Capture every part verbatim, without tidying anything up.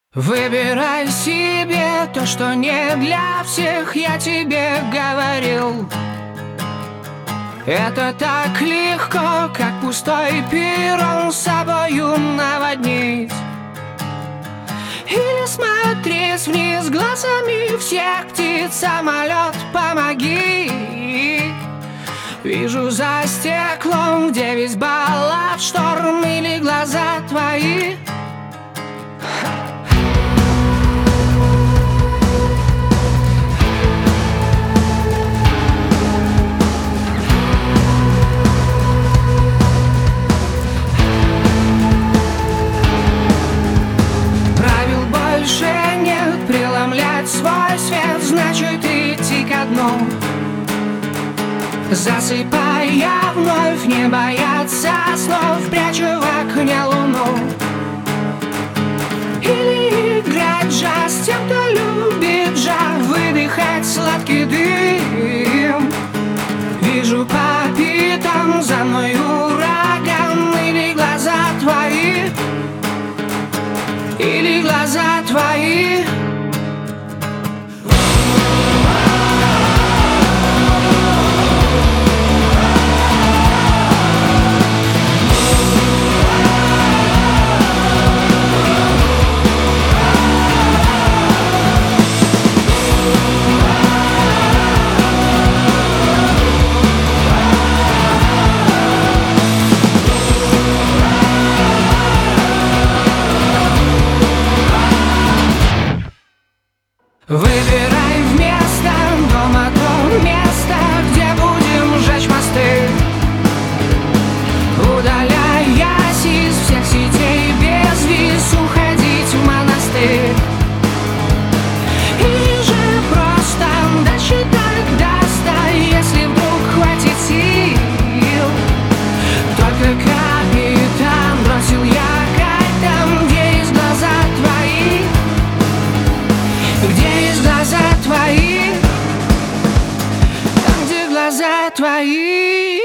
Выбирай себе то, что не для всех, я тебе говорил. Это так легко, как пустой перрон с собою наводнить. Или смотреть вниз глазами всех птиц, самолет, помоги. Вижу за стеклом, где весь баллад, шторм или глаза твои. Правил больше нет, преломлять свой свет значит идти ко дну. Засыпая вновь, не бояться снов, прячу в окне луну. Или играть джаз тем, кто любит джаз, выдыхать сладкий дым. Вижу по пятам за мной ураган, или глаза твои, или глаза твои. Выбирай вместо дома то место, где будем жечь мосты, удаляясь из всех сетей без виз, уходить в монастырь. Или же просто досчитать до ста, если вдруг хватит сил. Только капитан бросил якорь там, где есть глаза твои, где есть глаза твои, там, где глаза твои.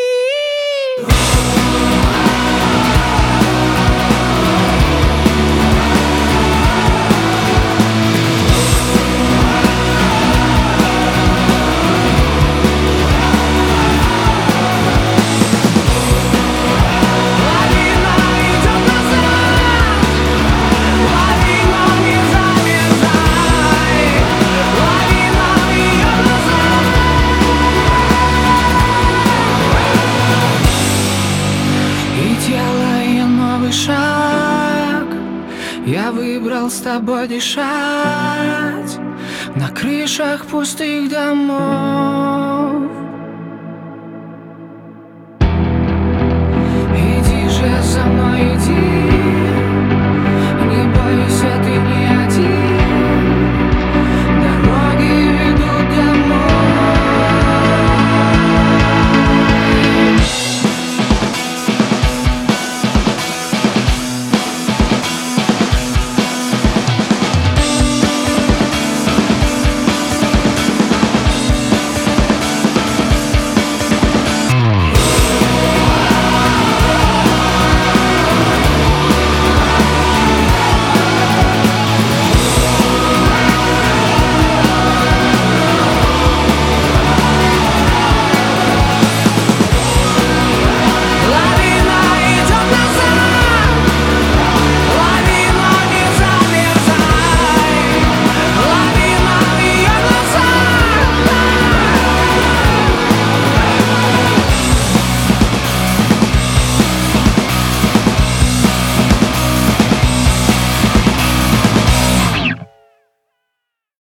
Шаг, я выбрал с тобой дышать на крышах пустых домов.